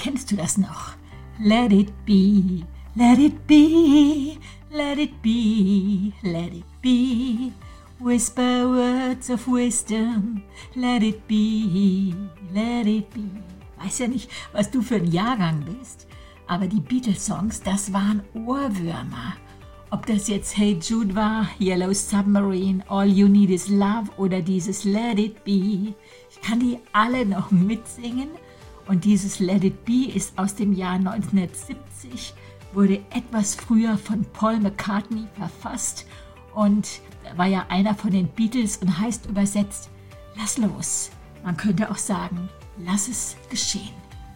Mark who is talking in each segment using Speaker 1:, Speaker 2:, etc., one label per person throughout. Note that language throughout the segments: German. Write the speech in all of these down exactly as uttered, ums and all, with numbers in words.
Speaker 1: Kennst du das noch? Let it be, let it be, let it be, let it be. Whisper words of wisdom, let it be, let it be. Weiß ja nicht, was du für ein Jahrgang bist, aber die Beatles-Songs, das waren Ohrwürmer. Ob das jetzt Hey Jude war, Yellow Submarine, All You Need Is Love oder dieses Let It Be. Ich kann die alle noch mitsingen und dieses Let It Be ist aus dem Jahr neunzehnhundertsiebzig, wurde etwas früher von Paul McCartney verfasst und war ja einer von den Beatles und heißt übersetzt, lass los. Man könnte auch sagen, lass es geschehen.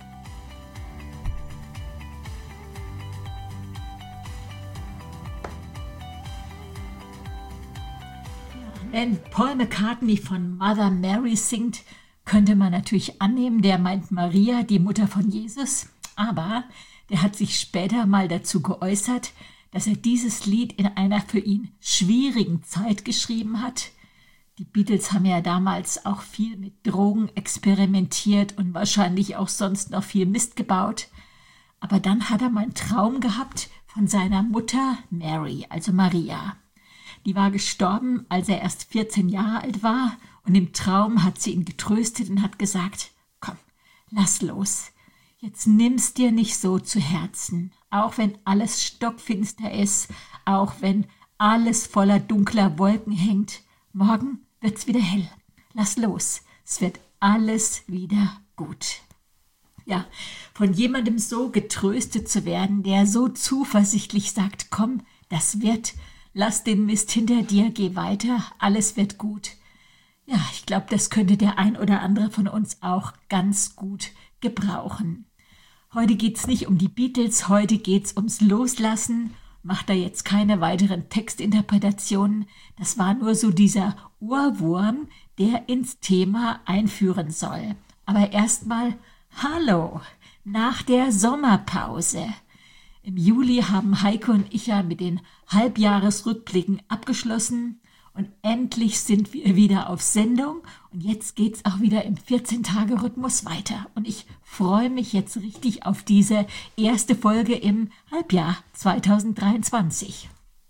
Speaker 1: Wenn Paul McCartney von Mother Mary singt, könnte man natürlich annehmen, der meint Maria, die Mutter von Jesus. Aber der hat sich später mal dazu geäußert, dass er dieses Lied in einer für ihn schwierigen Zeit geschrieben hat. Die Beatles haben ja damals auch viel mit Drogen experimentiert und wahrscheinlich auch sonst noch viel Mist gebaut. Aber dann hat er mal einen Traum gehabt von seiner Mutter Mary, also Maria. Die war gestorben, als er erst vierzehn Jahre alt war und im Traum hat sie ihn getröstet und hat gesagt, komm, lass los. Jetzt nimm's dir nicht so zu Herzen, auch wenn alles stockfinster ist, auch wenn alles voller dunkler Wolken hängt. Morgen wird's wieder hell. Lass los, es wird alles wieder gut. Ja, von jemandem so getröstet zu werden, der so zuversichtlich sagt, komm, das wird, lass den Mist hinter dir, geh weiter, alles wird gut. Ja, ich glaube, das könnte der ein oder andere von uns auch ganz gut gebrauchen. Heute geht's nicht um die Beatles, heute geht's ums Loslassen. Mach da jetzt keine weiteren Textinterpretationen. Das war nur so dieser Ohrwurm, der ins Thema einführen soll. Aber erstmal Hallo, nach der Sommerpause. Im Juli haben Heike und ich ja mit den Halbjahresrückblicken abgeschlossen und endlich sind wir wieder auf Sendung und jetzt geht's auch wieder im vierzehn-Tage-Rhythmus weiter und ich freue mich jetzt richtig auf diese erste Folge im Halbjahr zwanzig dreiundzwanzig.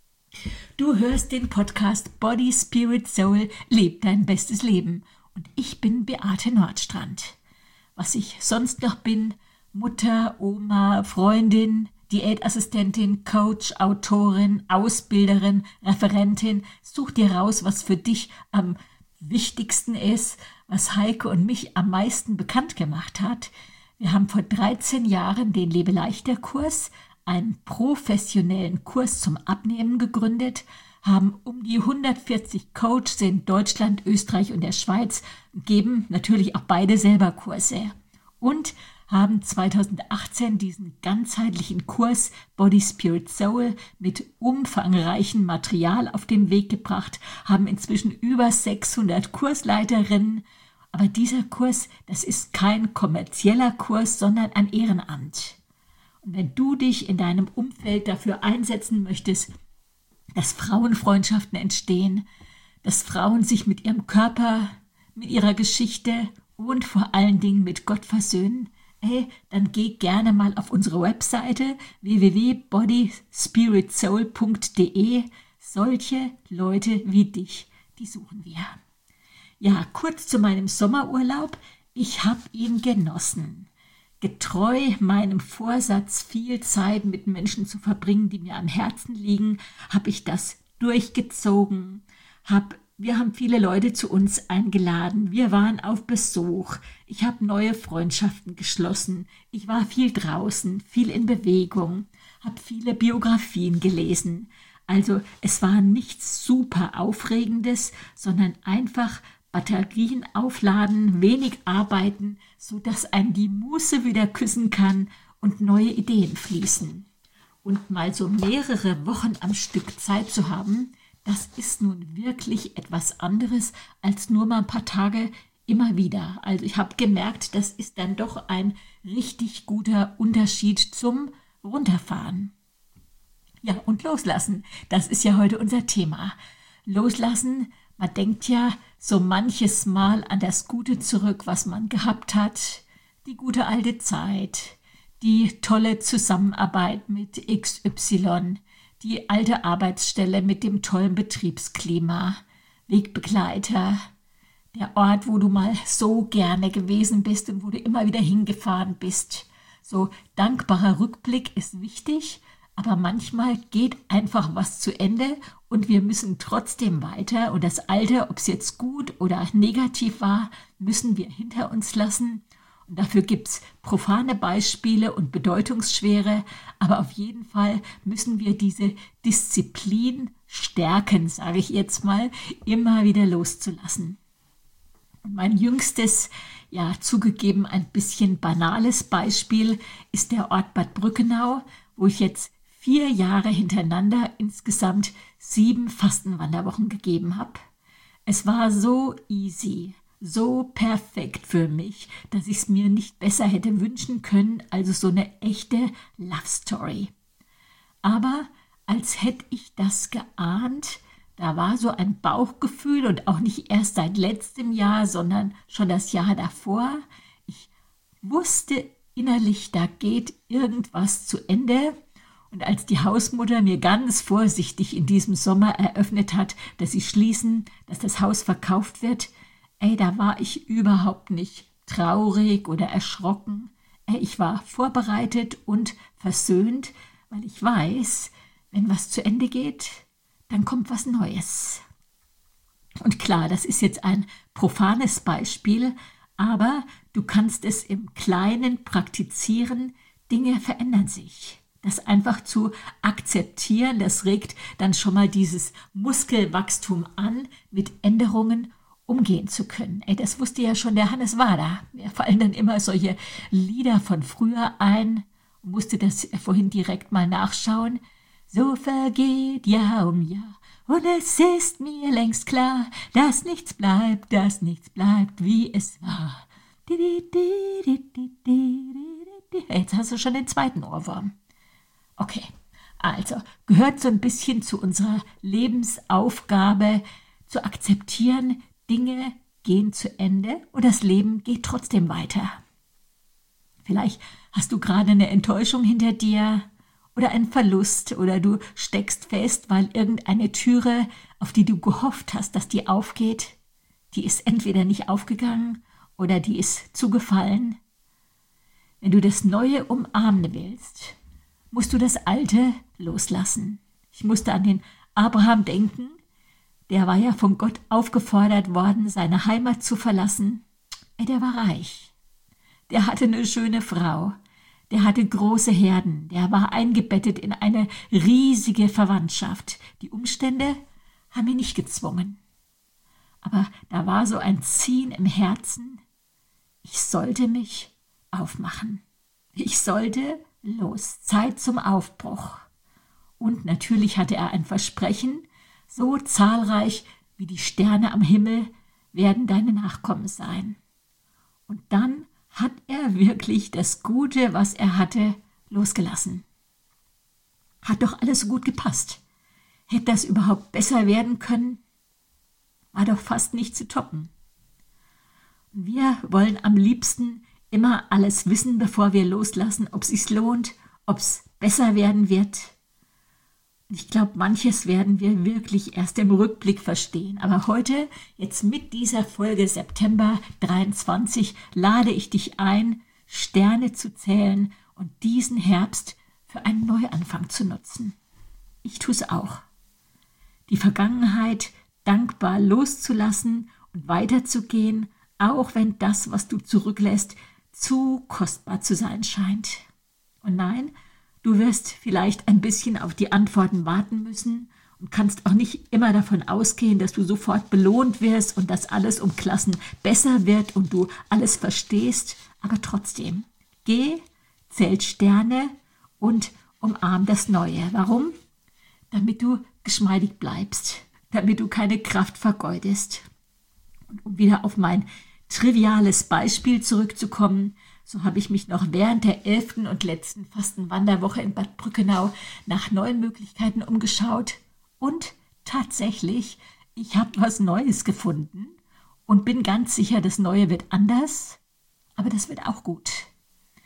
Speaker 1: Du hörst den Podcast Body, Spirit, Soul, leb dein bestes Leben und ich bin Beate Nordstrand. Was ich sonst noch bin, Mutter, Oma, Freundin, Diätassistentin, Coach, Autorin, Ausbilderin, Referentin. Such dir raus, was für dich am wichtigsten ist, was Heike und mich am meisten bekannt gemacht hat. Wir haben vor dreizehn Jahren den Lebe-Leichter-Kurs, einen professionellen Kurs zum Abnehmen gegründet, haben um die hundertvierzig Coaches in Deutschland, Österreich und der Schweiz, geben natürlich auch beide selber Kurse und haben zweitausendachtzehn diesen ganzheitlichen Kurs Body, Spirit, Soul mit umfangreichem Material auf den Weg gebracht, haben inzwischen über sechshundert Kursleiterinnen. Aber dieser Kurs, das ist kein kommerzieller Kurs, sondern ein Ehrenamt. Und wenn du dich in deinem Umfeld dafür einsetzen möchtest, dass Frauenfreundschaften entstehen, dass Frauen sich mit ihrem Körper, mit ihrer Geschichte und vor allen Dingen mit Gott versöhnen, hey, dann geh gerne mal auf unsere Webseite w w w punkt body spirit soul punkt d e. Solche Leute wie dich, die suchen wir. Ja, kurz zu meinem Sommerurlaub. Ich habe ihn genossen. Getreu meinem Vorsatz, viel Zeit mit Menschen zu verbringen, die mir am Herzen liegen, habe ich das durchgezogen. Hab, wir haben viele Leute zu uns eingeladen. Wir waren auf Besuch. Ich habe neue Freundschaften geschlossen. Ich war viel draußen, viel in Bewegung, habe viele Biografien gelesen. Also es war nichts super Aufregendes, sondern einfach Batterien aufladen, wenig arbeiten, sodass einen die Muße wieder küssen kann und neue Ideen fließen. Und mal so mehrere Wochen am Stück Zeit zu haben, das ist nun wirklich etwas anderes als nur mal ein paar Tage immer wieder. Also ich habe gemerkt, das ist dann doch ein richtig guter Unterschied zum Runterfahren. Ja, und loslassen, das ist ja heute unser Thema. Loslassen, man denkt ja so manches Mal an das Gute zurück, was man gehabt hat, die gute alte Zeit, die tolle Zusammenarbeit mit X Y, die alte Arbeitsstelle mit dem tollen Betriebsklima, Wegbegleiter, der Ort, wo du mal so gerne gewesen bist und wo du immer wieder hingefahren bist. So dankbarer Rückblick ist wichtig, aber manchmal geht einfach was zu Ende und wir müssen trotzdem weiter. Und das Alte, ob es jetzt gut oder negativ war, müssen wir hinter uns lassen. Und dafür gibt es profane Beispiele und bedeutungsschwere, aber auf jeden Fall müssen wir diese Disziplin stärken, sage ich jetzt mal, immer wieder loszulassen. Und mein jüngstes, ja zugegeben ein bisschen banales Beispiel ist der Ort Bad Brückenau, wo ich jetzt vier Jahre hintereinander insgesamt sieben Fastenwanderwochen gegeben habe. Es war so easy, so perfekt für mich, dass ich es mir nicht besser hätte wünschen können, also so eine echte Love Story. Aber als hätte ich das geahnt, da war so ein Bauchgefühl und auch nicht erst seit letztem Jahr, sondern schon das Jahr davor. Ich wusste innerlich, da geht irgendwas zu Ende. Und als die Hausmutter mir ganz vorsichtig in diesem Sommer eröffnet hat, dass sie schließen, dass das Haus verkauft wird, ey, da war ich überhaupt nicht traurig oder erschrocken. Ey, ich war vorbereitet und versöhnt, weil ich weiß, wenn was zu Ende geht, dann kommt was Neues. Und klar, das ist jetzt ein profanes Beispiel, aber du kannst es im Kleinen praktizieren, Dinge verändern sich. Das einfach zu akzeptieren, das regt dann schon mal dieses Muskelwachstum an, mit Änderungen umgehen zu können. Ey, das wusste ja schon der Hannes Wader. Mir fallen dann immer solche Lieder von früher ein, musste das vorhin direkt mal nachschauen. So vergeht Jahr um Jahr, und es ist mir längst klar, dass nichts bleibt, dass nichts bleibt, wie es war. Jetzt hast du schon den zweiten Ohrwurm. Okay, also gehört so ein bisschen zu unserer Lebensaufgabe, zu akzeptieren, Dinge gehen zu Ende und das Leben geht trotzdem weiter. Vielleicht hast du gerade eine Enttäuschung hinter dir, oder ein Verlust oder du steckst fest, weil irgendeine Türe, auf die du gehofft hast, dass die aufgeht, die ist entweder nicht aufgegangen oder die ist zugefallen. Wenn du das Neue umarmen willst, musst du das Alte loslassen. Ich musste an den Abraham denken, der war ja von Gott aufgefordert worden, seine Heimat zu verlassen. Der war reich, der hatte eine schöne Frau. Der hatte große Herden, der war eingebettet in eine riesige Verwandtschaft. Die Umstände haben ihn nicht gezwungen. Aber da war so ein Ziehen im Herzen, ich sollte mich aufmachen. Ich sollte los, Zeit zum Aufbruch. Und natürlich hatte er ein Versprechen, so zahlreich wie die Sterne am Himmel werden deine Nachkommen sein. Und dann hat er wirklich das Gute, was er hatte, losgelassen. Hat doch alles so gut gepasst. Hätte das überhaupt besser werden können? War doch fast nicht zu toppen. Wir wollen am liebsten immer alles wissen, bevor wir loslassen, ob es sich lohnt, ob es besser werden wird. Ich glaube, manches werden wir wirklich erst im Rückblick verstehen. Aber heute, jetzt mit dieser Folge September dreiundzwanzig, lade ich dich ein, Sterne zu zählen und diesen Herbst für einen Neuanfang zu nutzen. Ich tue es auch. Die Vergangenheit dankbar loszulassen und weiterzugehen, auch wenn das, was du zurücklässt, zu kostbar zu sein scheint. Und nein, du wirst vielleicht ein bisschen auf die Antworten warten müssen und kannst auch nicht immer davon ausgehen, dass du sofort belohnt wirst und dass alles um Klassen besser wird und du alles verstehst. Aber trotzdem, geh, zähl Sterne und umarm das Neue. Warum? Damit du geschmeidig bleibst, damit du keine Kraft vergeudest. Und um wieder auf mein triviales Beispiel zurückzukommen, so habe ich mich noch während der elften und letzten Fastenwanderwoche in Bad Brückenau nach neuen Möglichkeiten umgeschaut und tatsächlich, ich habe was Neues gefunden und bin ganz sicher, das Neue wird anders, aber das wird auch gut.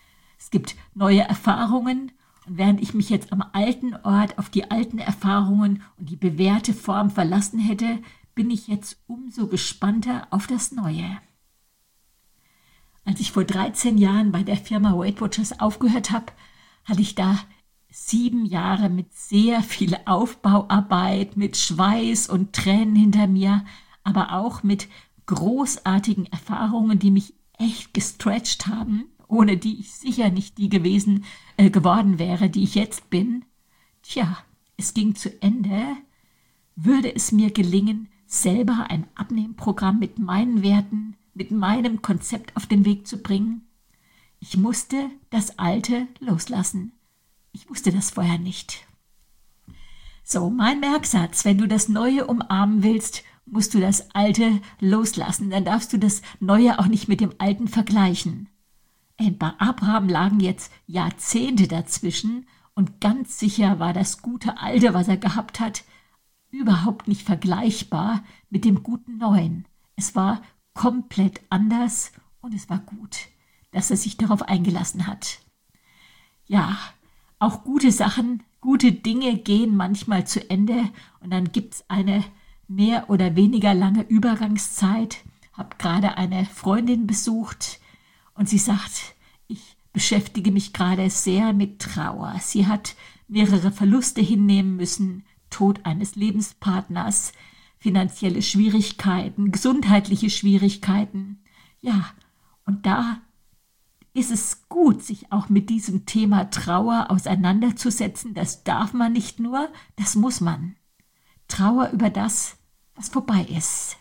Speaker 1: Es gibt neue Erfahrungen und während ich mich jetzt am alten Ort auf die alten Erfahrungen und die bewährte Form verlassen hätte, bin ich jetzt umso gespannter auf das Neue. Als ich vor dreizehn Jahren bei der Firma Weight Watchers aufgehört habe, hatte ich da sieben Jahre mit sehr viel Aufbauarbeit, mit Schweiß und Tränen hinter mir, aber auch mit großartigen Erfahrungen, die mich echt gestretcht haben, ohne die ich sicher nicht die gewesen äh, geworden wäre, die ich jetzt bin. Tja, es ging zu Ende. Würde es mir gelingen, selber ein Abnehmprogramm mit meinen Werten, mit meinem Konzept auf den Weg zu bringen? Ich musste das Alte loslassen. Ich wusste das vorher nicht. So, mein Merksatz: Wenn du das Neue umarmen willst, musst du das Alte loslassen. Dann darfst du das Neue auch nicht mit dem Alten vergleichen. Ey, bei Abraham lagen jetzt Jahrzehnte dazwischen und ganz sicher war das gute Alte, was er gehabt hat, überhaupt nicht vergleichbar mit dem guten Neuen. Es war komplett anders und es war gut, dass er sich darauf eingelassen hat. Ja, auch gute Sachen, gute Dinge gehen manchmal zu Ende und dann gibt es eine mehr oder weniger lange Übergangszeit. Ich habe gerade eine Freundin besucht und sie sagt, ich beschäftige mich gerade sehr mit Trauer. Sie hat mehrere Verluste hinnehmen müssen, Tod eines Lebenspartners, finanzielle Schwierigkeiten, gesundheitliche Schwierigkeiten. Ja, und da ist es gut, sich auch mit diesem Thema Trauer auseinanderzusetzen. Das darf man nicht nur, das muss man. Trauer über das, was vorbei ist.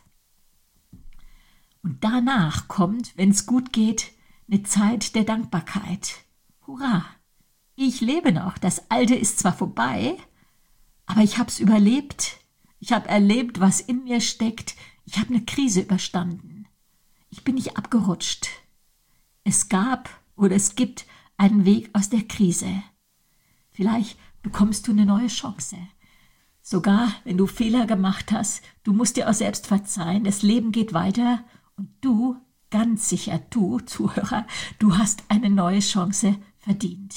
Speaker 1: Und danach kommt, wenn es gut geht, eine Zeit der Dankbarkeit. Hurra! Ich lebe noch. Das Alte ist zwar vorbei, aber ich habe es überlebt. Ich habe erlebt, was in mir steckt. Ich habe eine Krise überstanden. Ich bin nicht abgerutscht. Es gab oder es gibt einen Weg aus der Krise. Vielleicht bekommst du eine neue Chance. Sogar wenn du Fehler gemacht hast, du musst dir auch selbst verzeihen. Das Leben geht weiter und du, ganz sicher du, Zuhörer, du hast eine neue Chance verdient.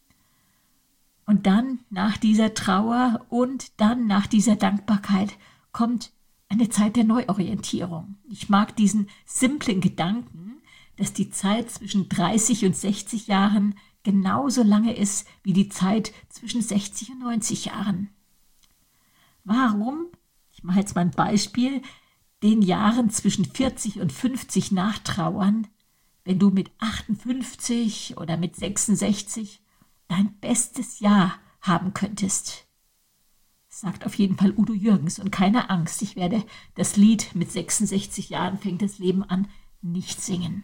Speaker 1: Und dann nach dieser Trauer und dann nach dieser Dankbarkeit kommt eine Zeit der Neuorientierung. Ich mag diesen simplen Gedanken, dass die Zeit zwischen dreißig und sechzig Jahren genauso lange ist wie die Zeit zwischen sechzig und neunzig Jahren. Warum, ich mache jetzt mal ein Beispiel, den Jahren zwischen vierzig und fünfzig nachtrauern, wenn du mit achtundfünfzig oder mit sechsundsechzig dein bestes Jahr haben könntest? Sagt auf jeden Fall Udo Jürgens. Und keine Angst, ich werde das Lied mit sechsundsechzig Jahren fängt das Leben an nicht singen.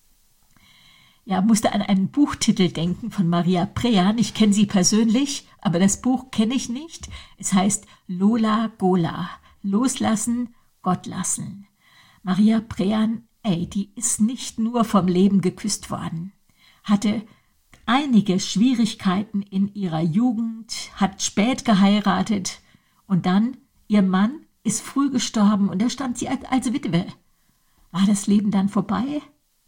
Speaker 1: Ja, musste an einen Buchtitel denken von Maria Prean. Ich kenne sie persönlich, aber das Buch kenne ich nicht. Es heißt Lola Gola. Loslassen, Gott lassen. Maria Prean, ey, die ist nicht nur vom Leben geküsst worden. Hatte einige Schwierigkeiten in ihrer Jugend, hat spät geheiratet und dann, ihr Mann ist früh gestorben und da stand sie als, als Witwe. War das Leben dann vorbei?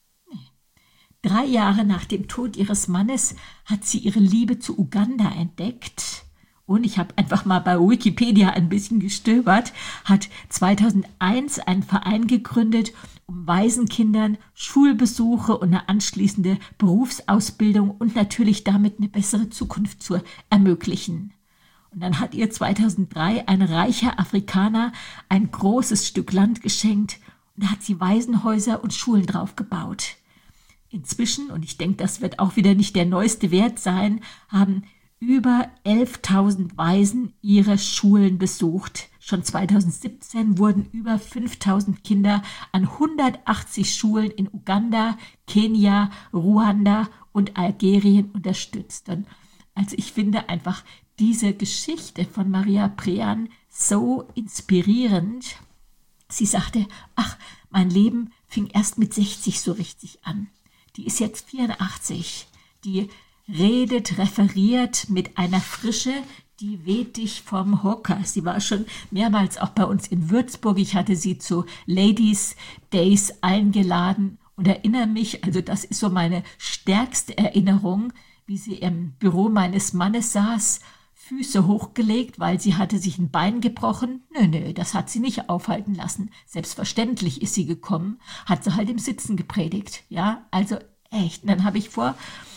Speaker 1: Drei Jahre nach dem Tod ihres Mannes hat sie ihre Liebe zu Uganda entdeckt und ich habe einfach mal bei Wikipedia ein bisschen gestöbert, hat zweitausendeins einen Verein gegründet, um Waisenkindern Schulbesuche und eine anschließende Berufsausbildung und natürlich damit eine bessere Zukunft zu ermöglichen. Und dann hat ihr zweitausenddrei ein reicher Afrikaner ein großes Stück Land geschenkt und da hat sie Waisenhäuser und Schulen drauf gebaut. Inzwischen, und ich denke, das wird auch wieder nicht der neueste Wert sein, haben über elftausend Waisen ihre Schulen besucht. Schon zweitausendsiebzehn wurden über fünftausend Kinder an hundertachtzig Schulen in Uganda, Kenia, Ruanda und Algerien unterstützt. Und also ich finde einfach diese Geschichte von Maria Prean so inspirierend. Sie sagte, ach, mein Leben fing erst mit sechzig so richtig an. Die ist jetzt vierundachtzig. Die redet, referiert mit einer Frische, die weht dich vom Hocker. Sie war schon mehrmals auch bei uns in Würzburg. Ich hatte sie zu Ladies Days eingeladen und erinnere mich, also das ist so meine stärkste Erinnerung, wie sie im Büro meines Mannes saß, Füße hochgelegt, weil sie hatte sich ein Bein gebrochen. Nö, nö, das hat sie nicht aufhalten lassen. Selbstverständlich ist sie gekommen, hat sie halt im Sitzen gepredigt. Ja, also echt. Und dann habe ich vor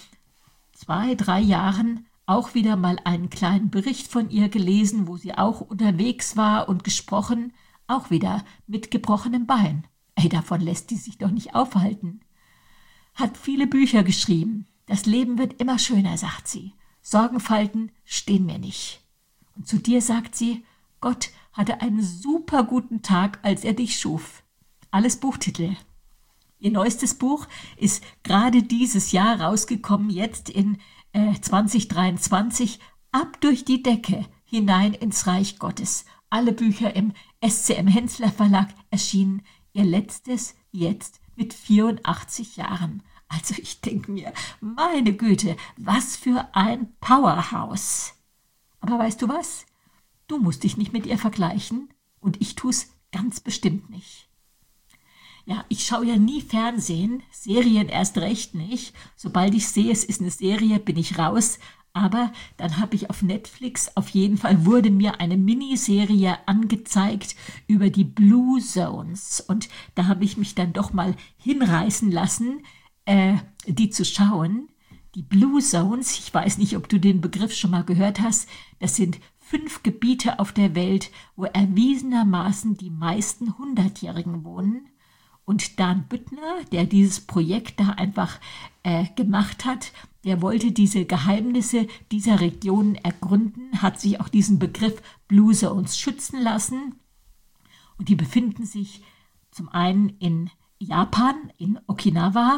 Speaker 1: zwei, drei Jahren auch wieder mal einen kleinen Bericht von ihr gelesen, wo sie auch unterwegs war und gesprochen, auch wieder mit gebrochenem Bein. Ey, davon lässt die sich doch nicht aufhalten. Hat viele Bücher geschrieben. Das Leben wird immer schöner, sagt sie. Sorgenfalten stehen mir nicht. Und zu dir sagt sie, Gott hatte einen super guten Tag, als er dich schuf. Alles Buchtitel. Ihr neuestes Buch ist gerade dieses Jahr rausgekommen, jetzt in äh, zwanzig dreiundzwanzig, Ab durch die Decke, hinein ins Reich Gottes. Alle Bücher im S C M Hensler Verlag erschienen. Ihr letztes jetzt mit vierundachtzig Jahren. Also ich denke mir, meine Güte, was für ein Powerhouse. Aber weißt du was? Du musst dich nicht mit ihr vergleichen und ich tue es ganz bestimmt nicht. Ja, ich schaue ja nie Fernsehen, Serien erst recht nicht. Sobald ich sehe, es ist eine Serie, bin ich raus. Aber dann habe ich auf Netflix, auf jeden Fall wurde mir eine Miniserie angezeigt über die Blue Zones. Und da habe ich mich dann doch mal hinreißen lassen, äh, die zu schauen. Die Blue Zones, ich weiß nicht, ob du den Begriff schon mal gehört hast, das sind fünf Gebiete auf der Welt, wo erwiesenermaßen die meisten Hundertjährigen wohnen. Und Dan Büttner, der dieses Projekt da einfach äh, gemacht hat, der wollte diese Geheimnisse dieser Regionen ergründen, hat sich auch diesen Begriff Blue Zones schützen lassen. Und die befinden sich zum einen in Japan, in Okinawa,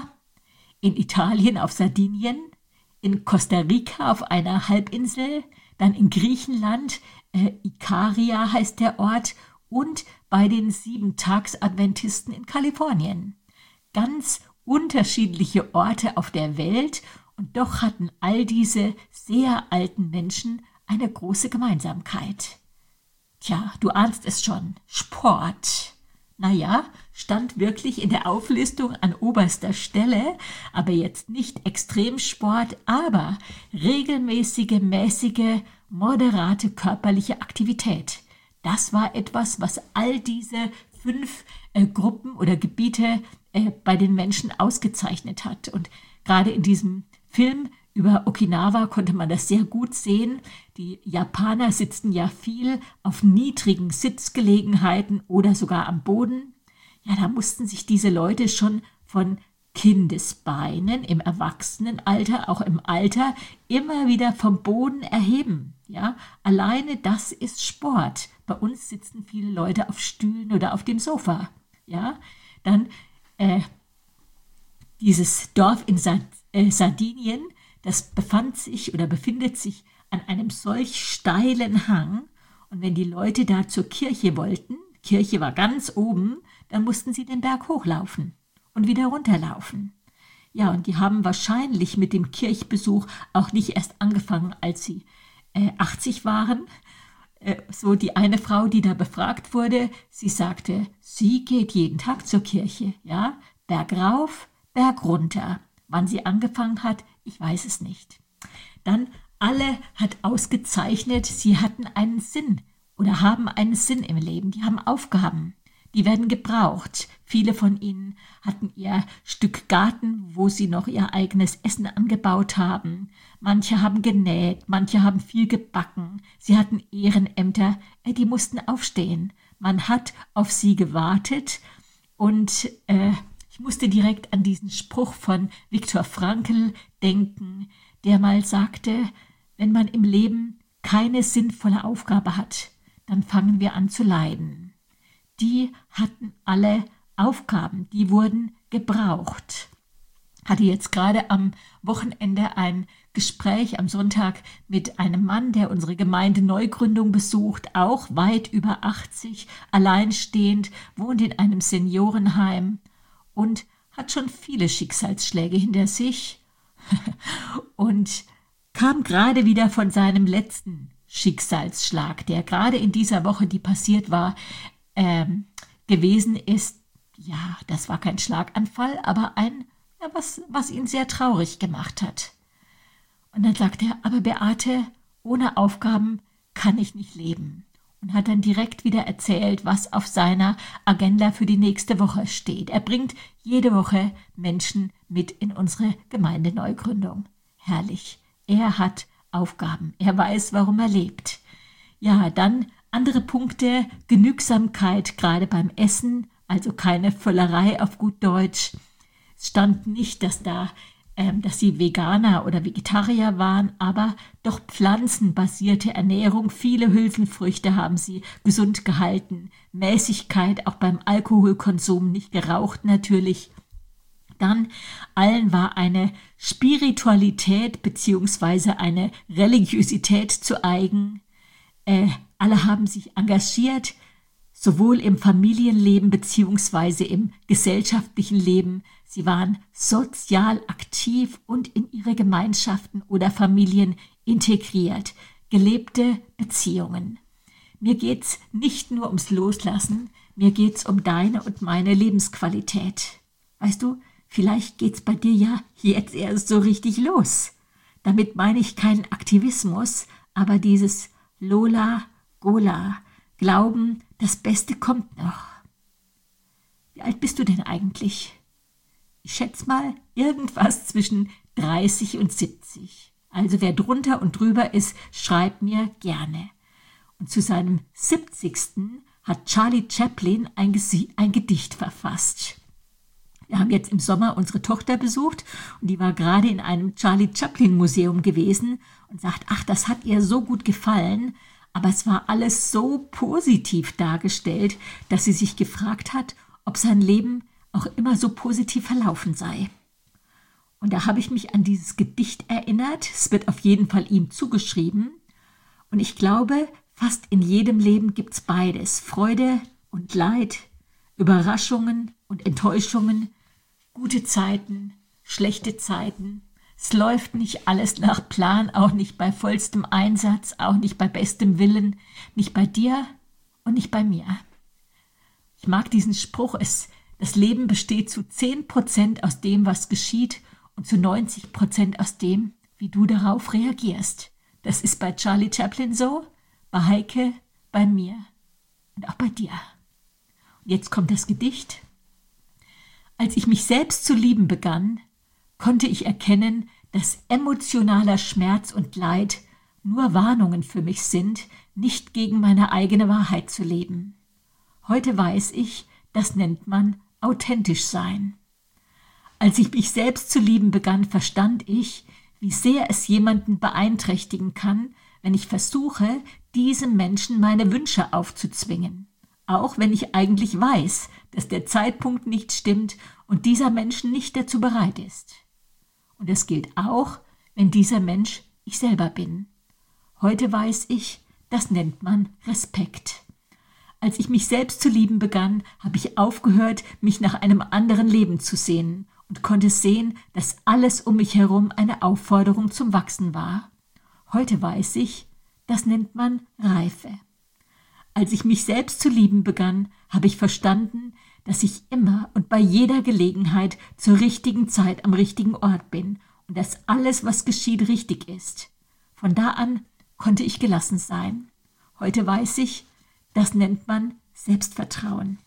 Speaker 1: in Italien auf Sardinien, in Costa Rica auf einer Halbinsel, dann in Griechenland, äh, Ikaria heißt der Ort, und bei den Sieben-Tags-Adventisten in Kalifornien. Ganz unterschiedliche Orte auf der Welt und doch hatten all diese sehr alten Menschen eine große Gemeinsamkeit. Tja, du ahnst es schon, Sport. Naja, stand wirklich in der Auflistung an oberster Stelle, aber jetzt nicht Extremsport, aber regelmäßige, mäßige, moderate körperliche Aktivität. Das war etwas, was all diese fünf äh, Gruppen oder Gebiete äh, bei den Menschen ausgezeichnet hat. Und gerade in diesem Film über Okinawa konnte man das sehr gut sehen. Die Japaner sitzen ja viel auf niedrigen Sitzgelegenheiten oder sogar am Boden. Ja, da mussten sich diese Leute schon von Kindesbeinen im Erwachsenenalter, auch im Alter, immer wieder vom Boden erheben. Ja, alleine das ist Sport. Bei uns sitzen viele Leute auf Stühlen oder auf dem Sofa. Ja, dann äh, dieses Dorf in Sard- äh, Sardinien, das befand sich oder befindet sich an einem solch steilen Hang. Und wenn die Leute da zur Kirche wollten, Kirche war ganz oben, dann mussten sie den Berg hochlaufen und wieder runterlaufen. Ja, und die haben wahrscheinlich mit dem Kirchbesuch auch nicht erst angefangen, als sie äh, achtzig waren. Äh, so die eine Frau, die da befragt wurde, sie sagte, sie geht jeden Tag zur Kirche, ja, Berg rauf, Berg runter. Wann sie angefangen hat, ich weiß es nicht. Dann alle hat ausgezeichnet, sie hatten einen Sinn oder haben einen Sinn im Leben, die haben Aufgaben. Die werden gebraucht. Viele von ihnen hatten ihr Stück Garten, wo sie noch ihr eigenes Essen angebaut haben. Manche haben genäht, manche haben viel gebacken. Sie hatten Ehrenämter, die mussten aufstehen. Man hat auf sie gewartet und äh, ich musste direkt an diesen Spruch von Viktor Frankl denken, der mal sagte, wenn man im Leben keine sinnvolle Aufgabe hat, dann fangen wir an zu leiden. Die hatten alle Aufgaben, die wurden gebraucht. Hatte jetzt gerade am Wochenende ein Gespräch am Sonntag mit einem Mann, der unsere Gemeinde Neugründung besucht, auch weit über achtzig, alleinstehend, wohnt in einem Seniorenheim und hat schon viele Schicksalsschläge hinter sich und kam gerade wieder von seinem letzten Schicksalsschlag, der gerade in dieser Woche, die passiert war, ähm, gewesen ist. Ja, das war kein Schlaganfall, aber ein, ja, was, was ihn sehr traurig gemacht hat. Und dann sagt er, aber Beate, ohne Aufgaben kann ich nicht leben. Und hat dann direkt wieder erzählt, was auf seiner Agenda für die nächste Woche steht. Er bringt jede Woche Menschen mit in unsere Gemeindeneugründung. Herrlich. Er hat Aufgaben. Er weiß, warum er lebt. Ja, dann andere Punkte, Genügsamkeit, gerade beim Essen, also keine Völlerei auf gut Deutsch. Es stand nicht, dass da ähm, dass sie Veganer oder Vegetarier waren, aber doch pflanzenbasierte Ernährung. Viele Hülsenfrüchte haben sie gesund gehalten. Mäßigkeit, auch beim Alkoholkonsum, nicht geraucht natürlich. Dann allen war eine Spiritualität bzw. eine Religiosität zu eigen. Äh, alle haben sich engagiert, sowohl im Familienleben bzw. im gesellschaftlichen Leben. Sie waren sozial aktiv und in ihre Gemeinschaften oder Familien integriert. Gelebte Beziehungen. Mir geht's nicht nur ums Loslassen, mir geht's um deine und meine Lebensqualität. Weißt du, vielleicht geht's bei dir ja jetzt erst so richtig los. Damit meine ich keinen Aktivismus, aber dieses Lola, Gola, Glauben, das Beste kommt noch. Wie alt bist du denn eigentlich? Ich schätze mal irgendwas zwischen dreißig und siebzig. Also wer drunter und drüber ist, schreibt mir gerne. Und zu seinem siebzigsten hat Charlie Chaplin ein, Gesi- ein Gedicht verfasst. Wir haben jetzt im Sommer unsere Tochter besucht und die war gerade in einem Charlie Chaplin Museum gewesen und sagt, ach, das hat ihr so gut gefallen, aber es war alles so positiv dargestellt, dass sie sich gefragt hat, ob sein Leben auch immer so positiv verlaufen sei. Und da habe ich mich an dieses Gedicht erinnert. Es wird auf jeden Fall ihm zugeschrieben. Und ich glaube, fast in jedem Leben gibt es beides. Freude und Leid, Überraschungen und Enttäuschungen, gute Zeiten, schlechte Zeiten. Es läuft nicht alles nach Plan, auch nicht bei vollstem Einsatz, auch nicht bei bestem Willen, nicht bei dir und nicht bei mir. Ich mag diesen Spruch, es, das Leben besteht zu zehn Prozent aus dem, was geschieht und zu neunzig Prozent aus dem, wie du darauf reagierst. Das ist bei Charlie Chaplin so, bei Heike, bei mir und auch bei dir. Und jetzt kommt das Gedicht. Als ich mich selbst zu lieben begann, konnte ich erkennen, dass emotionaler Schmerz und Leid nur Warnungen für mich sind, nicht gegen meine eigene Wahrheit zu leben. Heute weiß ich, das nennt man authentisch sein. Als ich mich selbst zu lieben begann, verstand ich, wie sehr es jemanden beeinträchtigen kann, wenn ich versuche, diesem Menschen meine Wünsche aufzuzwingen. Auch wenn ich eigentlich weiß, dass der Zeitpunkt nicht stimmt und dieser Mensch nicht dazu bereit ist. Und es gilt auch, wenn dieser Mensch ich selber bin. Heute weiß ich, das nennt man Respekt. Als ich mich selbst zu lieben begann, habe ich aufgehört, mich nach einem anderen Leben zu sehnen und konnte sehen, dass alles um mich herum eine Aufforderung zum Wachsen war. Heute weiß ich, das nennt man Reife. Als ich mich selbst zu lieben begann, habe ich verstanden, dass ich immer und bei jeder Gelegenheit zur richtigen Zeit am richtigen Ort bin und dass alles, was geschieht, richtig ist. Von da an konnte ich gelassen sein. Heute weiß ich, das nennt man Selbstvertrauen.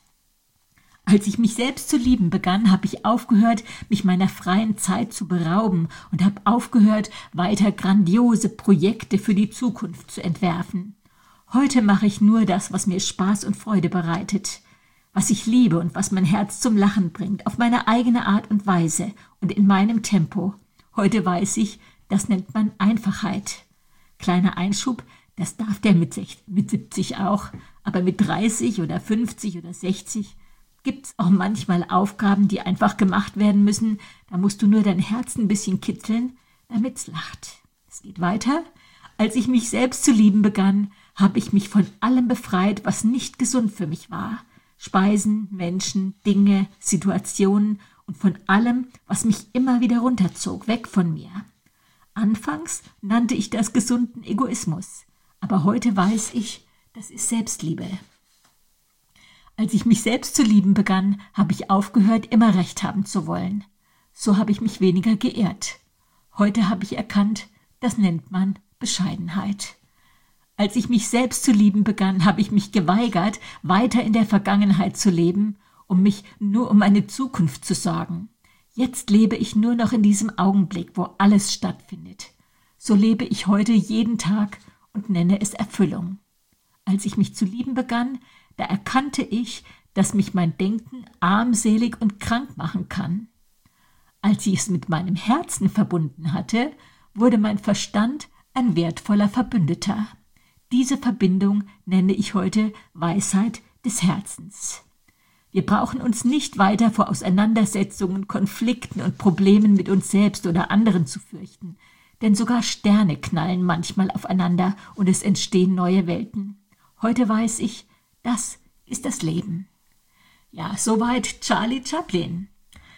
Speaker 1: Als ich mich selbst zu lieben begann, habe ich aufgehört, mich meiner freien Zeit zu berauben und habe aufgehört, weiter grandiose Projekte für die Zukunft zu entwerfen. Heute mache ich nur das, was mir Spaß und Freude bereitet, was ich liebe und was mein Herz zum Lachen bringt, auf meine eigene Art und Weise und in meinem Tempo. Heute weiß ich, das nennt man Einfachheit. Kleiner Einschub, das darf der mit siebzig auch, aber mit dreißig oder fünfzig oder sechzig gibt es auch manchmal Aufgaben, die einfach gemacht werden müssen. Da musst du nur dein Herz ein bisschen kitzeln, damit es lacht. Es geht weiter. Als ich mich selbst zu lieben begann, habe ich mich von allem befreit, was nicht gesund für mich war. Speisen, Menschen, Dinge, Situationen und von allem, was mich immer wieder runterzog, weg von mir. Anfangs nannte ich das gesunden Egoismus, aber heute weiß ich, das ist Selbstliebe. Als ich mich selbst zu lieben begann, habe ich aufgehört, immer Recht haben zu wollen. So habe ich mich weniger geehrt. Heute habe ich erkannt, das nennt man Bescheidenheit. Als ich mich selbst zu lieben begann, habe ich mich geweigert, weiter in der Vergangenheit zu leben, um mich nur um meine Zukunft zu sorgen. Jetzt lebe ich nur noch in diesem Augenblick, wo alles stattfindet. So lebe ich heute jeden Tag und nenne es Erfüllung. Als ich mich zu lieben begann, da erkannte ich, dass mich mein Denken armselig und krank machen kann. Als ich es mit meinem Herzen verbunden hatte, wurde mein Verstand ein wertvoller Verbündeter. Diese Verbindung nenne ich heute Weisheit des Herzens. Wir brauchen uns nicht weiter vor Auseinandersetzungen, Konflikten und Problemen mit uns selbst oder anderen zu fürchten, denn sogar Sterne knallen manchmal aufeinander und es entstehen neue Welten. Heute weiß ich, das ist das Leben. Ja, soweit Charlie Chaplin.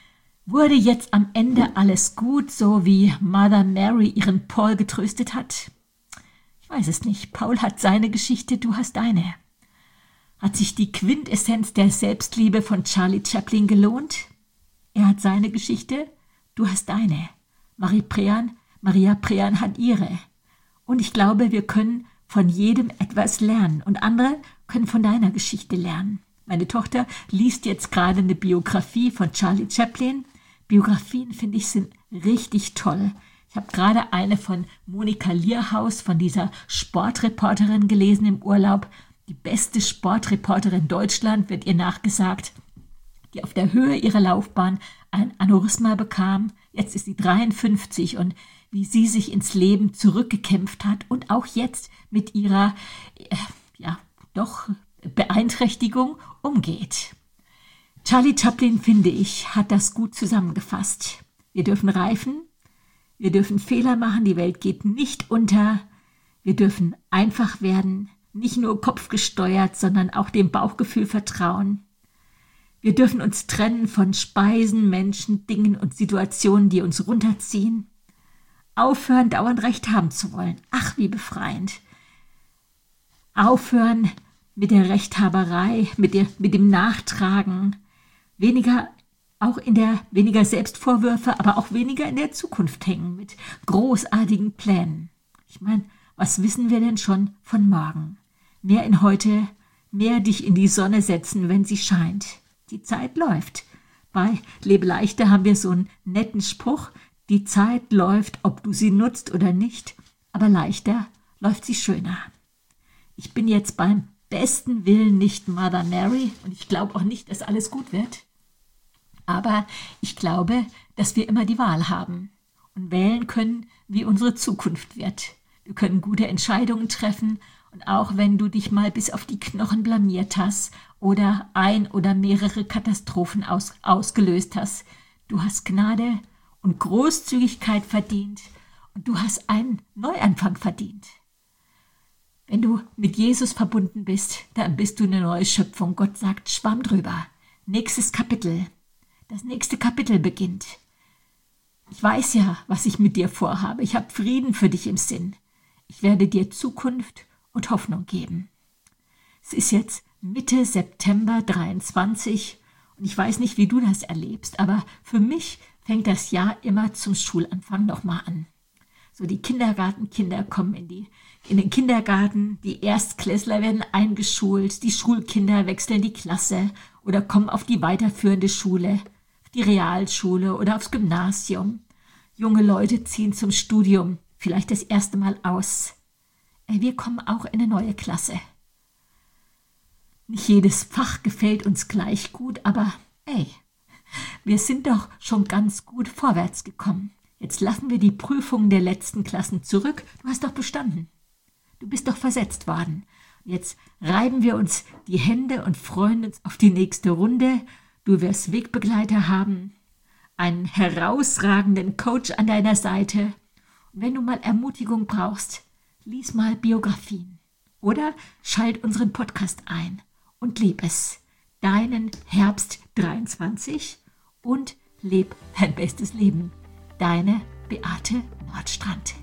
Speaker 1: Wurde jetzt am Ende alles gut, so wie Mother Mary ihren Paul getröstet hat? Ich weiß es nicht. Paul hat seine Geschichte, du hast deine. Hat sich die Quintessenz der Selbstliebe von Charlie Chaplin gelohnt? Er hat seine Geschichte, du hast deine. Marie Prean, Maria Prean hat ihre. Und ich glaube, wir können von jedem etwas lernen und andere können von deiner Geschichte lernen. Meine Tochter liest jetzt gerade eine Biografie von Charlie Chaplin. Biografien, finde ich, sind richtig toll. Ich habe gerade eine von Monika Lierhaus, von dieser Sportreporterin gelesen im Urlaub. Die beste Sportreporterin Deutschland, wird ihr nachgesagt, die auf der Höhe ihrer Laufbahn ein Aneurysma bekam. Jetzt ist sie dreiundfünfzig und wie sie sich ins Leben zurückgekämpft hat und auch jetzt mit ihrer, äh, ja, doch Beeinträchtigung umgeht. Charlie Chaplin, finde ich, hat das gut zusammengefasst. Wir dürfen reifen, wir dürfen Fehler machen, die Welt geht nicht unter. Wir dürfen einfach werden, nicht nur kopfgesteuert, sondern auch dem Bauchgefühl vertrauen. Wir dürfen uns trennen von Speisen, Menschen, Dingen und Situationen, die uns runterziehen. Aufhören, dauernd Recht haben zu wollen. Ach, wie befreiend. Aufhören mit der Rechthaberei, mit, der, mit dem Nachtragen. Weniger, auch in der, weniger Selbstvorwürfe, aber auch weniger in der Zukunft hängen mit großartigen Plänen. Ich meine, was wissen wir denn schon von morgen? Mehr in heute, mehr dich in die Sonne setzen, wenn sie scheint. Die Zeit läuft. Bei Lebe leichter haben wir so einen netten Spruch, die Zeit läuft, ob du sie nutzt oder nicht, aber leichter läuft sie schöner. Ich bin jetzt beim besten Willen nicht Mother Mary und ich glaube auch nicht, dass alles gut wird. Aber ich glaube, dass wir immer die Wahl haben und wählen können, wie unsere Zukunft wird. Wir können gute Entscheidungen treffen und auch wenn du dich mal bis auf die Knochen blamiert hast oder ein oder mehrere Katastrophen aus, ausgelöst hast, du hast Gnade und Großzügigkeit verdient und du hast einen Neuanfang verdient. Wenn du mit Jesus verbunden bist, dann bist du eine neue Schöpfung. Gott sagt, schwamm drüber. Nächstes Kapitel. Das nächste Kapitel beginnt. Ich weiß ja, was ich mit dir vorhabe. Ich habe Frieden für dich im Sinn. Ich werde dir Zukunft und Hoffnung geben. Es ist jetzt Mitte September dreiundzwanzig und ich weiß nicht, wie du das erlebst, aber für mich fängt das Jahr immer zum Schulanfang nochmal an. So die Kindergartenkinder kommen in, die, in den Kindergarten, die Erstklässler werden eingeschult, die Schulkinder wechseln die Klasse oder kommen auf die weiterführende Schule, auf die Realschule oder aufs Gymnasium. Junge Leute ziehen zum Studium, vielleicht das erste Mal aus. Wir kommen auch in eine neue Klasse. Nicht jedes Fach gefällt uns gleich gut, aber ey, wir sind doch schon ganz gut vorwärts gekommen. Jetzt lassen wir die Prüfungen der letzten Klassen zurück. Du hast doch bestanden. Du bist doch versetzt worden. Jetzt reiben wir uns die Hände und freuen uns auf die nächste Runde. Du wirst Wegbegleiter haben, einen herausragenden Coach an deiner Seite. Und wenn du mal Ermutigung brauchst, lies mal Biografien oder schalt unseren Podcast ein und leb es. Deinen Herbst dreiundzwanzig und leb dein bestes Leben. Deine Beate Nordstrand.